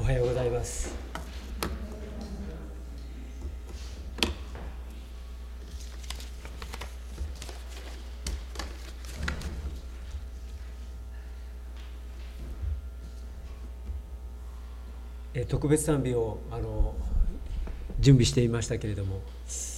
おはようございます。特別賛美を準備していましたけれども、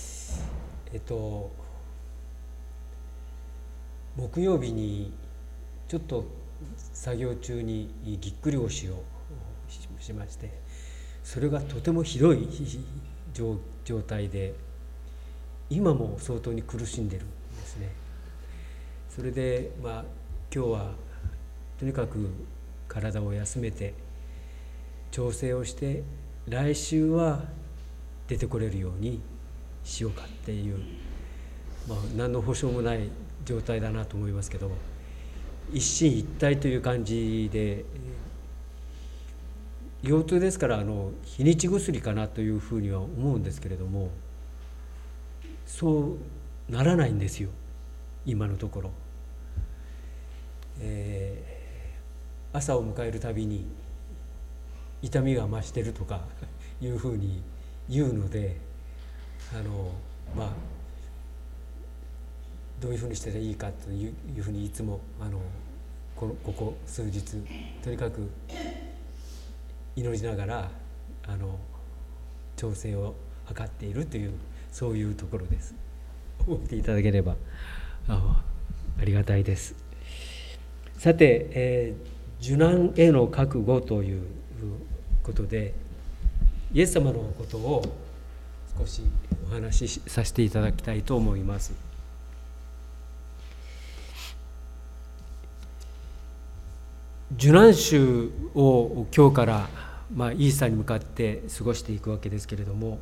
木曜日にちょっと作業中にぎっくり腰をしまして、それがとてもひどい状態で、今も相当に苦しんでるんですね。それで今日はとにかく体を休めて調整をして、来週は出てこれるようにしようかっていう、何の保証もない状態だなと思いますけど、一進一退という感じで、腰痛ですから日にち薬かなというふうには思うんですけれども、そうならないんですよ、今のところ。朝を迎えるたびに痛みが増してるとかいうふうに言うので、どういうふうにしたらいいかというふうにいつもここ数日とにかく祈りながら調整を図っているという、そういうところです。覚えていただければありがたいです。さて、受難への覚悟ということで、イエス様のことを少しお話しさせていただきたいと思います。受難週を今日からイースターに向かって過ごしていくわけですけれども、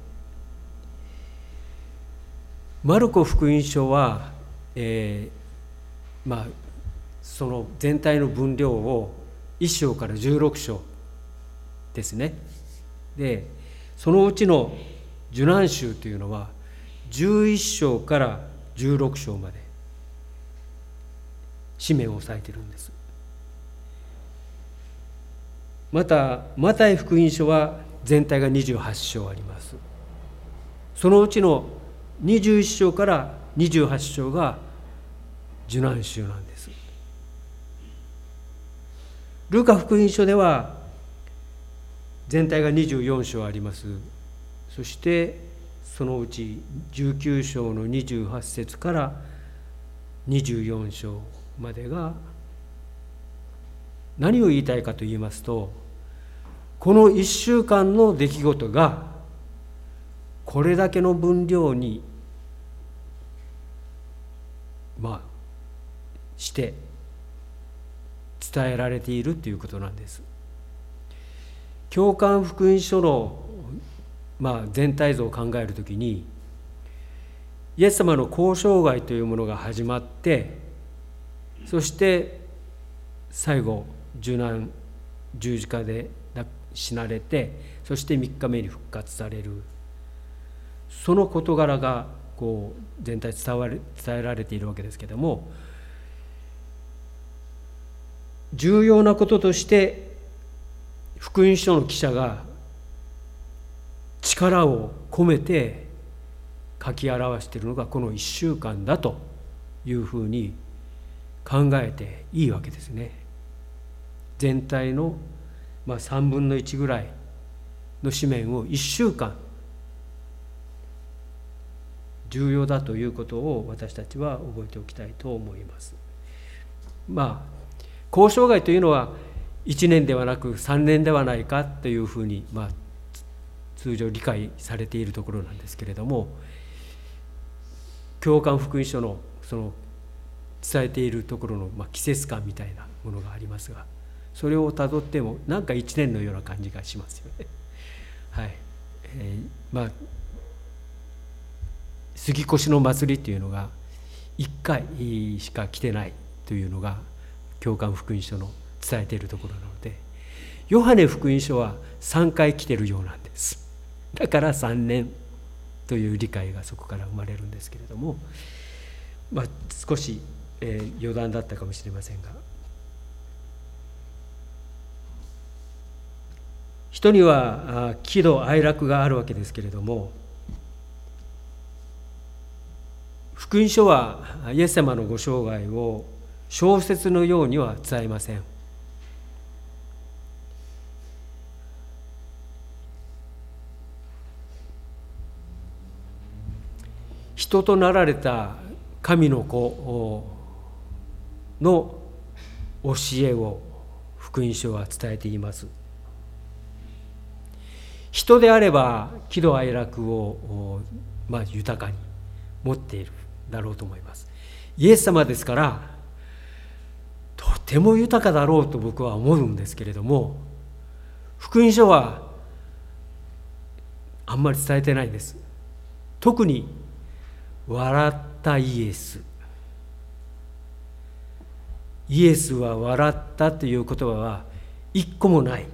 マルコ福音書は、その全体の分量を1章から16章ですね。で、そのうちの受難週というのは11章から16章まで紙面を押さえているんです。またマタイ福音書は全体が28章あります。そのうちの21章から28章が受難週なんです。ルカ福音書では全体が24章あります。そしてそのうち19章の28節から24章までが、何を言いたいかと言いますと、この1週間の出来事がこれだけの分量にして伝えられているということなんです。教会福音書の全体像を考えるときに、イエス様の交渉外というものが始まって、そして最後受難、十字架で死なれて、そして3日目に復活される、その事柄が全体伝えられているわけですけれども、重要なこととして福音書の記者が力を込めて書き表しているのがこの1週間だというふうに考えていいわけですね。全体の3分の1ぐらいの紙面を1週間重要だということを私たちは覚えておきたいと思います。交渉外というのは1年ではなく3年ではないかというふうに通常理解されているところなんですけれども、教会福音書のその伝えているところの季節感みたいなものがありますが、それをたどってもなんか1年のような感じがしますよね。はい。杉越の祭りというのが1回しか来てないというのが教会福音書の伝えているところなので、ヨハネ福音書は3回来てるようなんです。だから3年という理解がそこから生まれるんですけれども、少し、余談だったかもしれませんが、 人には喜怒哀楽があるわけですけれども、福音書はイエス様のご生涯を小説のようには伝えません。人となられた神の子の教えを福音書は伝えています。人であれば喜怒哀楽を豊かに持っているだろうと思います。イエス様ですからとても豊かだろうと僕は思うんですけれども、福音書はあんまり伝えてないんです。特に笑ったイエスは笑ったという言葉は一個もない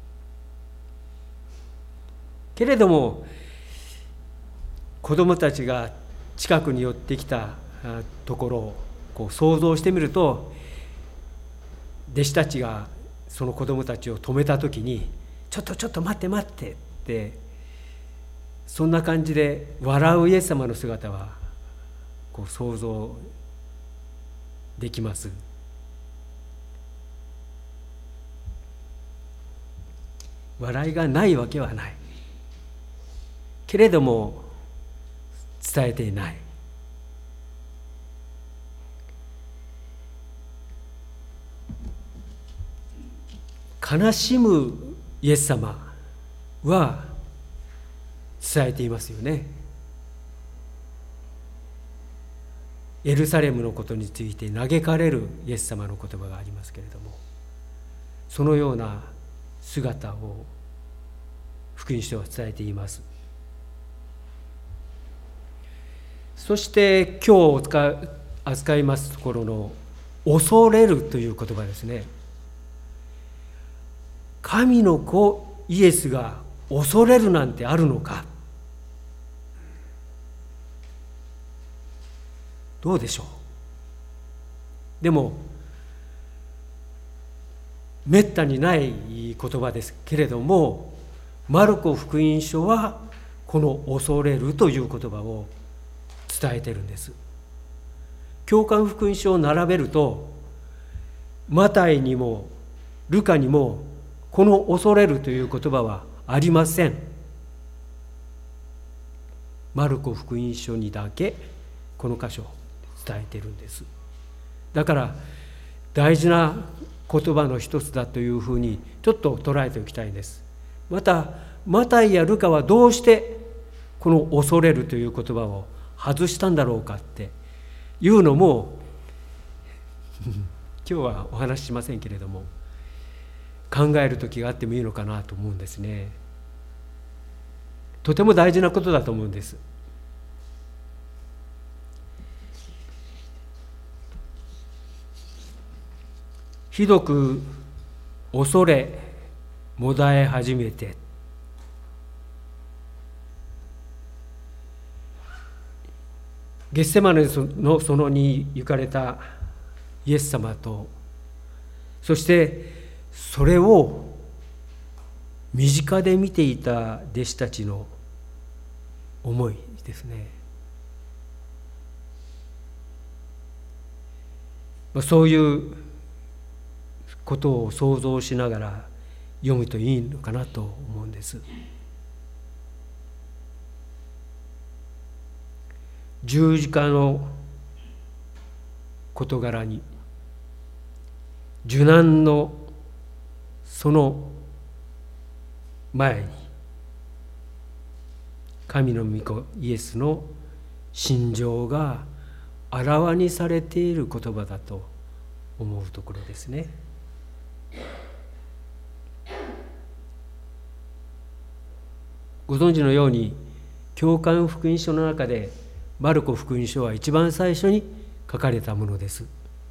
けれども、子供たちが近くに寄ってきたところを想像してみると、弟子たちがその子供たちを止めた時にちょっと待ってって、そんな感じで笑うイエス様の姿は想像できます。笑いがないわけはないけれども伝えていない。悲しむイエス様は伝えていますよね。エルサレムのことについて嘆かれるイエス様の言葉がありますけれども、そのような姿を福音書は伝えています。そして今日扱いますところの恐れるという言葉ですね。神の子イエスが恐れるなんてあるのか。どうでしょう。でもめったにない言葉ですけれども、マルコ福音書はこの恐れるという言葉を伝えているんです。教会福音書を並べると、マタイにもルカにもこの恐れるという言葉はありません。マルコ福音書にだけこの箇所を伝えているんです。だから大事な言葉の一つだというふうにちょっと捉えておきたいんです。またマタイやルカはどうしてこの恐れるという言葉を外したんだろうかっていうのも今日はお話ししませんけれども、考える時があってもいいのかなと思うんですね。とても大事なことだと思うんです。ひどく恐れもだえ始めて、ゲッセマネの園に行かれたイエス様と、そしてそれを身近で見ていた弟子たちの思いですね。そういうことを想像しながら読むといいのかなと思うんです。十字架の事柄に、受難のその前に、神の御子イエスの心情があらわにされている言葉だと思うところですね。ご存知のように、教会福音書の中でマルコ福音書は一番最初に書かれたものです。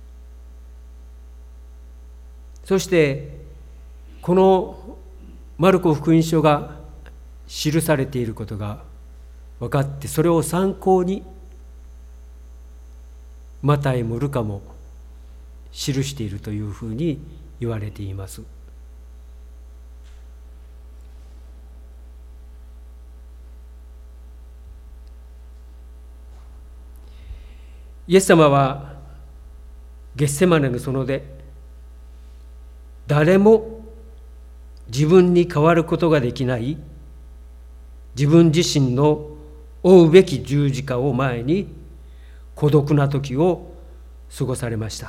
そしてこのマルコ福音書が記されていることが分かって、それを参考にマタイもルカも記しているというふうに言われています。 イエス様はゲッセマネの園で誰も自分に代わることができない自分自身の負うべき十字架を前に孤独な時を過ごされました。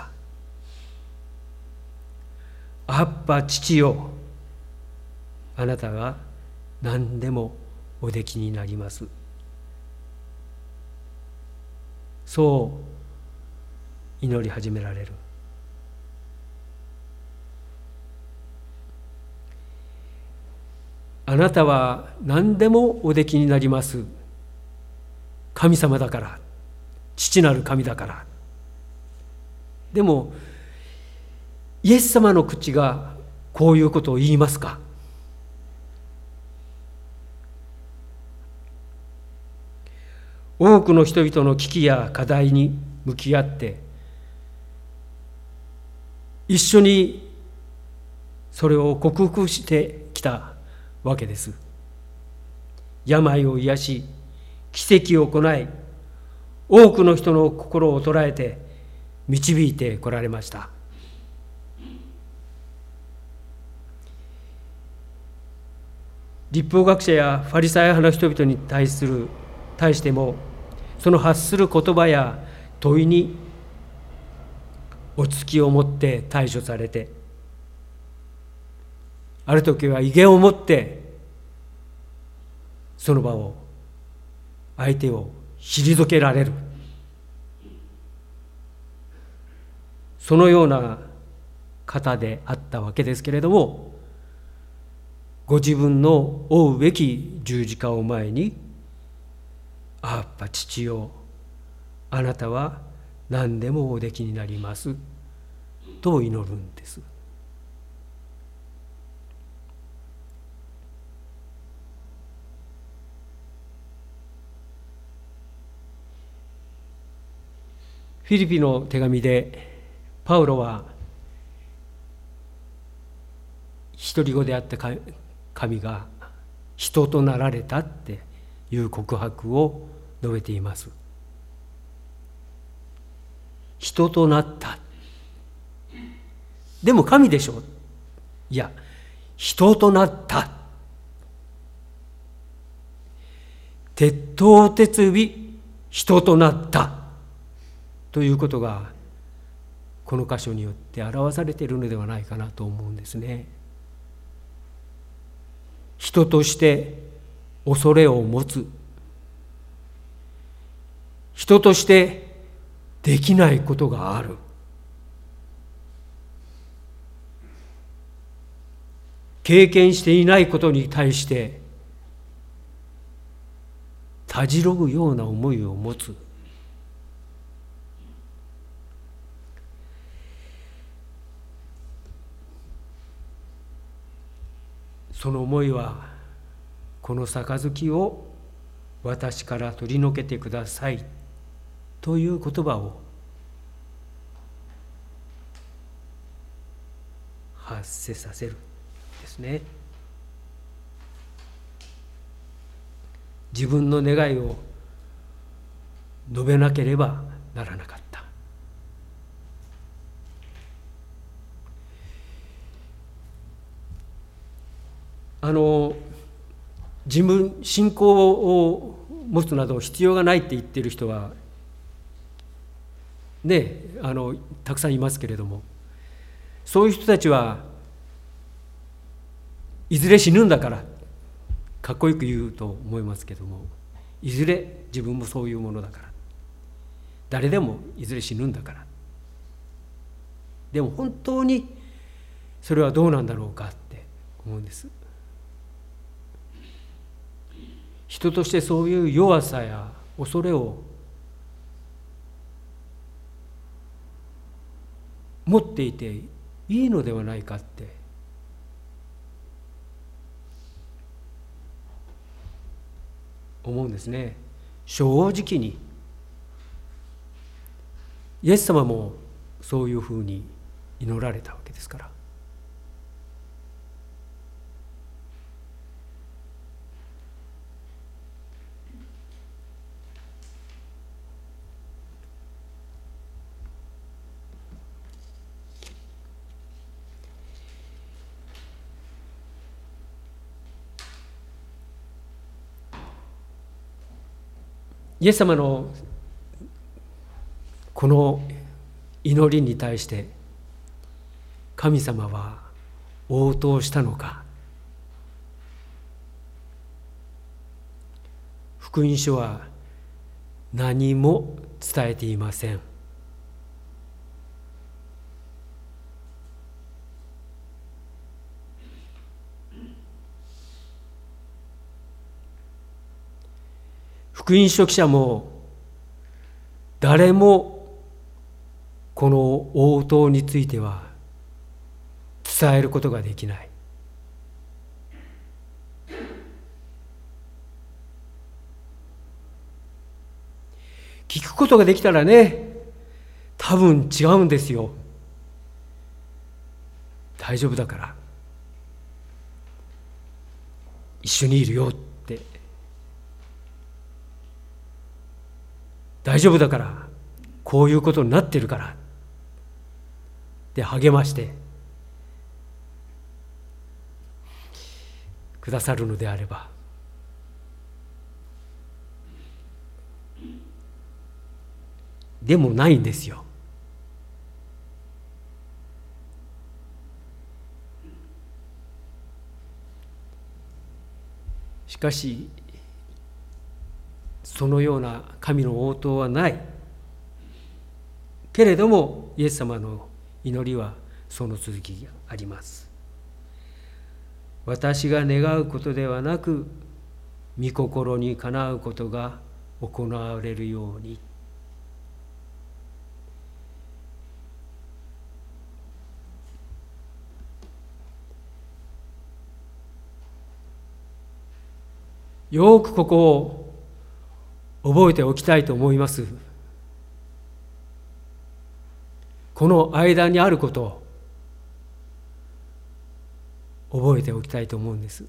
アッパ父よ、あなたが何でもおできになります。そう祈り始められる。あなたは何でもおできになります。神様だから、父なる神だから。でもイエス様の口がこういうことを言いますか？多くの人々の危機や課題に向き合って一緒にそれを克服してきたわけです。病を癒し、奇跡を行い、多くの人の心を捉えて導いてこられました。律法学者やファリサイ派の人々に対しても、その発する言葉や問いに落ち着きを持って対処されて、ある時は威厳を持ってその場を相手を退けられる、そのような方であったわけですけれども、ご自分の負うべき十字架を前に、アッパ父よ、あなたは何でもおできになりますと祈るんです。フィリピの手紙でパウロは独り子であった神が人となられたっていう告白を述べています。人となった。でも神でしょ。いや、人となった。鉄頭鉄尾人となったということがこの箇所によって表されているのではないかなと思うんですね。人として恐れを持つ、人としてできないことがある、経験していないことに対してたじろぐような思いを持つ。その思いは、この杯を私から取り除けてくださいという言葉を発せさせるですね。自分の願いを述べなければならなかった。自分信仰を持つなど必要がないって言っている人はね、たくさんいますけれども、そういう人たちはいずれ死ぬんだから、かっこよく言うと思いますけども、いずれ自分もそういうものだから、誰でもいずれ死ぬんだから。でも本当にそれはどうなんだろうかって思うんです。人としてそういう弱さや恐れを持っていていいのではないかって思うんですね。正直にイエス様もそういうふうに祈られたわけですから。 イエス様のこの祈りに対して神様は応答したのか。福音書は何も伝えていません。福音書記者も誰もこの応答については伝えることができない。聞くことができたらね、多分違うんですよ。大丈夫だから一緒にいるよって、大丈夫だからこういうことになってるからで励ましてくださるのであれば、でもないんですよ。しかしそのような神の応答はないけれども、イエス様の祈りはその続きがあります。私が願うことではなく御心にかなうことが行われるように。よくここを覚えておきたいと思います。この間にあることを覚えておきたいと思うんです。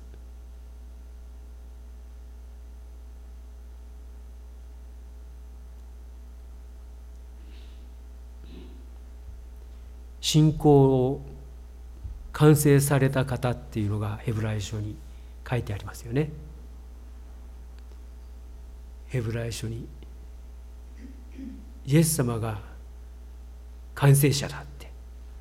信仰を完成された方っていうのがヘブライ書に書いてありますよね。ヘブライ書にイエス様が完成者だって、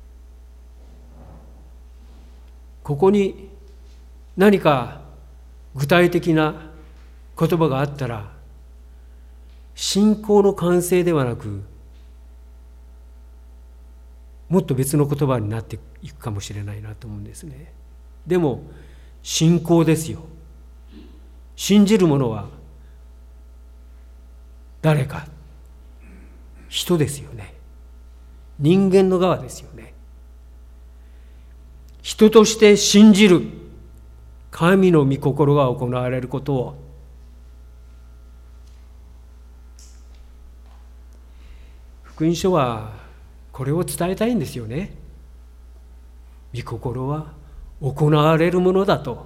ここに何か具体的な言葉があったら信仰の完成ではなくもっと別の言葉になっていくかもしれないなと思うんですね。でも信仰ですよ。信じる者は誰か、人ですよね。人間の側ですよね。人として信じる神の御心が行われることを、福音書はこれを伝えたいんですよね。御心は行われるものだと。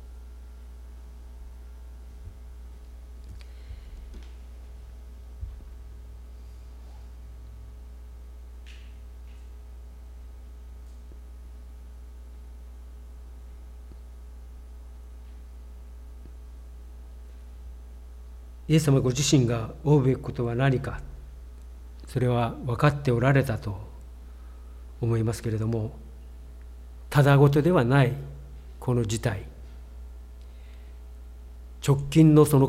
イエス様ご自身が負うべきことは何か、それは分かっておられたと思いますけれども、ただごとではないこの事態、直近のその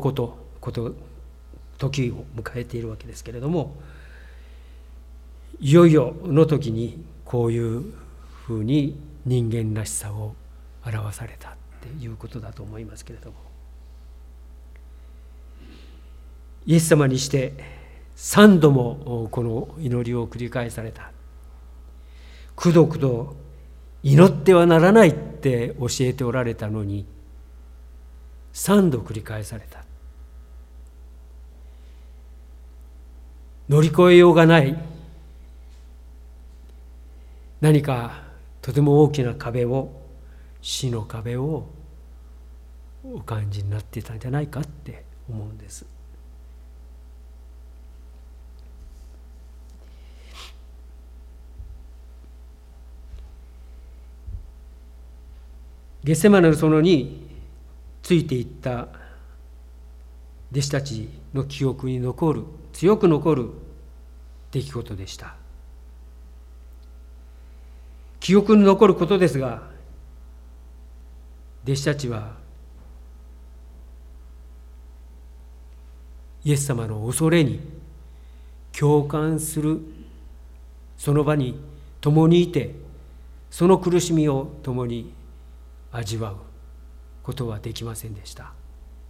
時を迎えているわけですけれども、いよいよの時にこういうふうに人間らしさを表されたっていうことだと思いますけれども、イエス様にして3度もこの祈りを繰り返された。くどくど祈ってはならないって教えておられたのに3度繰り返された。乗り越えようがない何かとても大きな壁を、死の壁をお感じになっていたんじゃないかって思うんです。ゲセマネの園についていった弟子たちの記憶に残る、強く残る出来事でした。記憶に残ることですが、弟子たちはイエス様の恐れに共感する、その場に共にいて、その苦しみを共に味わうことはできませんでした。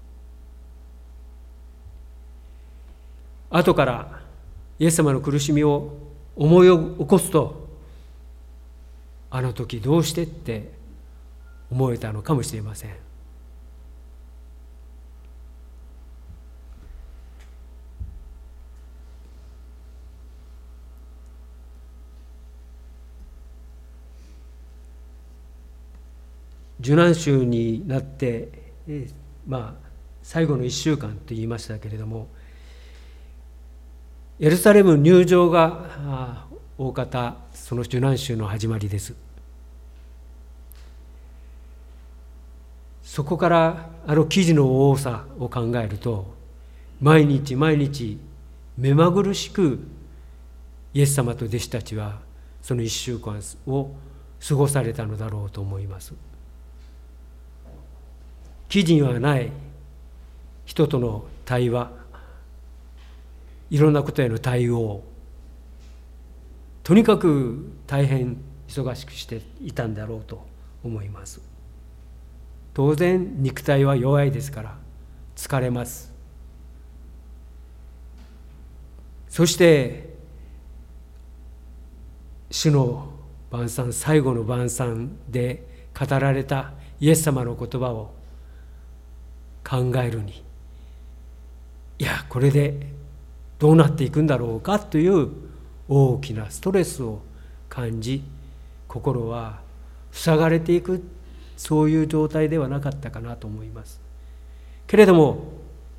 後からイエス様の苦しみを思い起こすと、あの時どうしてって思えたのかもしれません。受難週になって、最後の1週間と言いましたけれども、エルサレム入場が大方その受難週の始まりです。そこから記事の多さを考えると、毎日毎日目まぐるしくイエス様と弟子たちはその1週間を過ごされたのだろうと思います。記事にはない人との対話、いろんなことへの対応、とにかく大変忙しくしていたんだろうと思います。当然肉体は弱いですから疲れます。そして主の晩餐、最後の晩餐で語られたイエス様の言葉を考えるに、いや、これでどうなっていくんだろうかという大きなストレスを感じ、心は塞がれていく、そういう状態ではなかったかなと思います。けれども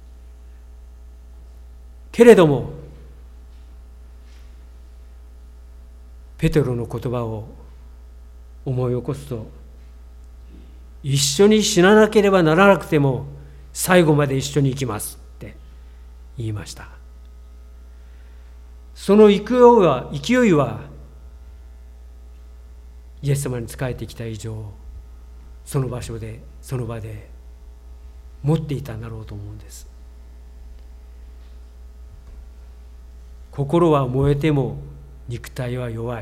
ペテロの言葉を思い起こすと、一緒に死ななければならなくても最後まで一緒に行きますって言いました。その勢いはイエス様に仕えてきた以上、その場所でその場で持っていたんだろうと思うんです。心は燃えても肉体は弱い、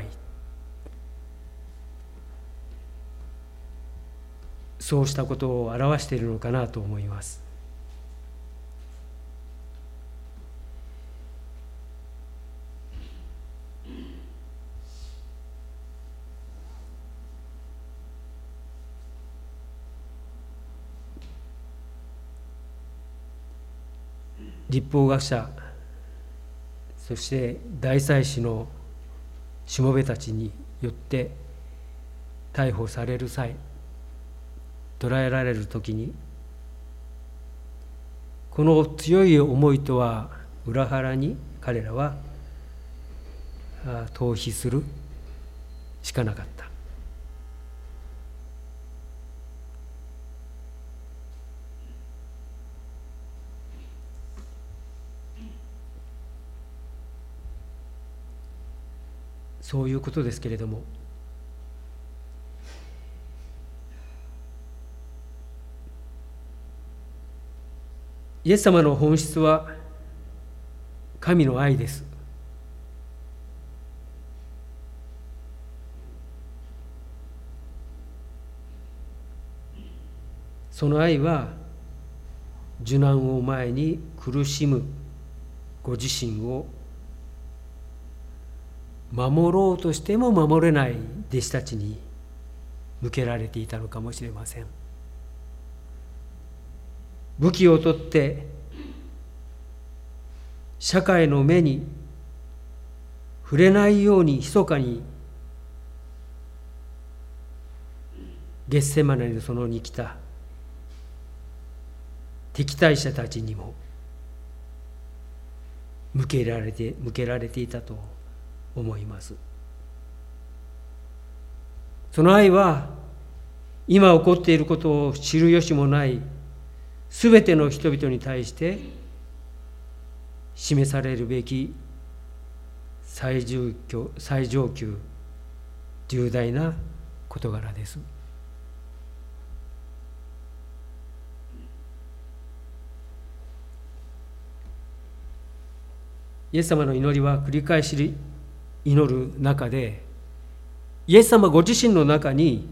そうしたことを表しているのかなと思います。律法学者、そして大祭司のしもべたちによって逮捕される際、捕らえられる時に、この強い思いとは裏腹に彼らは逃避するしかなかった。そういうことですけれども、イエス様の本質は神の愛です。その愛は受難を前に苦しむご自身を守ろうとしても守れない弟子たちに向けられていたのかもしれません。武器を取って社会の目に触れないように密かにゲッセマネの園に来た敵対者たちにも向けられていたと思います。その愛は今起こっていることを知る由もないすべての人々に対して示されるべき最上級重大な事柄です。イエス様の祈りは繰り返し祈る中で、イエス様ご自身の中に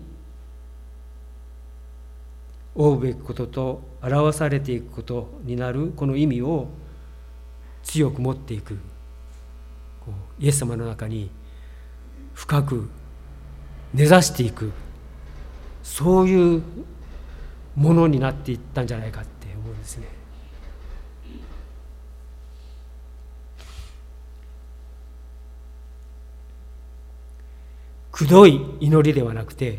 負うべきことと表されていくことになるこの意味を強く持っていく、イエス様の中に深く根ざしていく、そういうものになっていったんじゃないかって思うんですね。くどい祈りではなくて、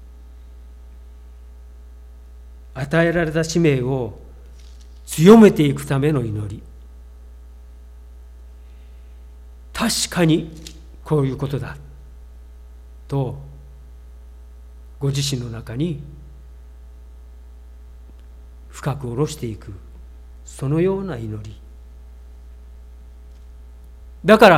与えられた使命を強めていくための祈り。確かにこういうことだとご自身の中に深く下ろしていく、そのような祈りだから、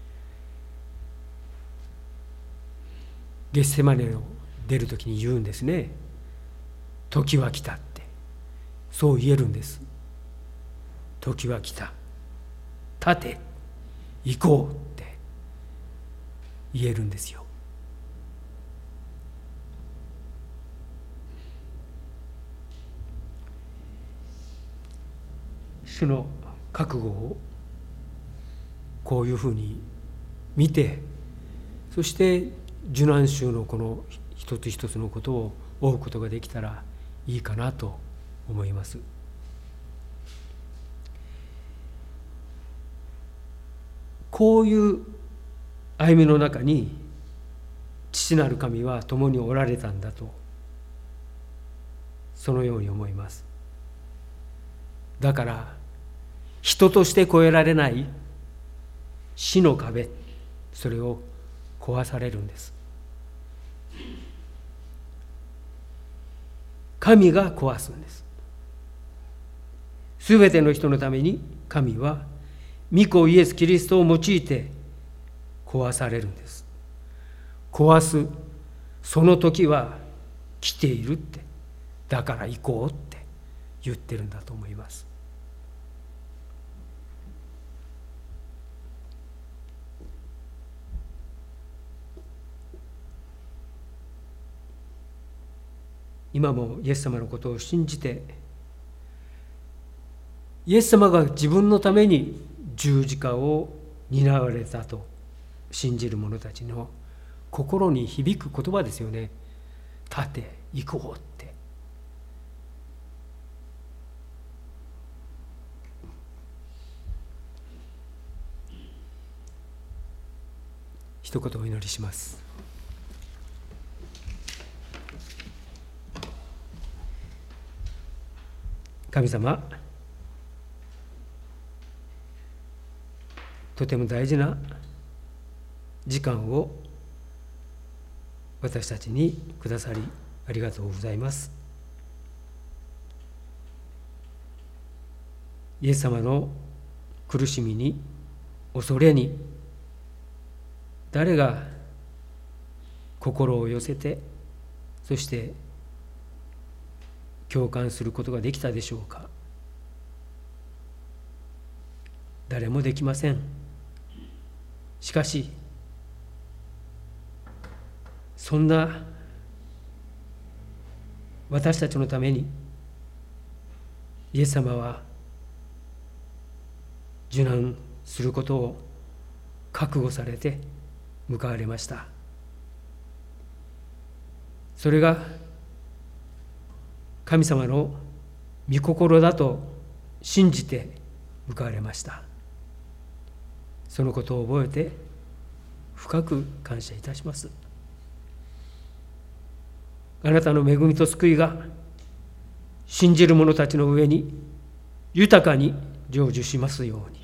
ゲッセマネを出るときに言うんですね。時は来たって、そう言えるんです。時は来た、立て、行こうって言えるんですよ。主の覚悟をこういうふうに見て、そして受難週のこの一つ一つのことを追うことができたらいいかなと思います。こういう歩みの中に父なる神は共におられたんだと、そのように思います。だから人として越えられない死の壁、それを壊されるんです。神が壊すんです。すべての人のために神は御子イエス・キリストを用いて壊されるんです。壊すその時は来ているって、だから行こうって言ってるんだと思います。今もイエス様のことを信じて、イエス様が自分のために十字架を担われたと信じる者たちの心に響く言葉ですよね。立て、行こうって。一言お祈りします。神様、とても大事な時間を私たちにくださりありがとうございます。イエス様の苦しみに、恐れに誰が心を寄せて、そして共感することができたでしょうか。誰もできません。しかしそんな私たちのためにイエス様は受難することを覚悟されて向かわれました。それが神様の御心だと信じて向かわれました。そのことを覚えて深く感謝いたします。あなたの恵みと救いが信じる者たちの上に豊かに成就しますように。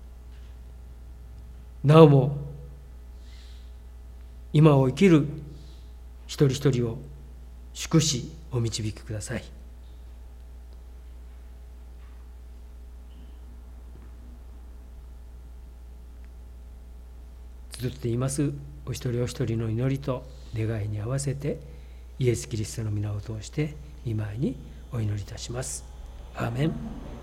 なおも今を生きる一人一人を祝しお導きください。 集っていますお一人お一人の祈りと願いに合わせてイエス・キリストの皆を通して御前にお祈りいたします。アーメン。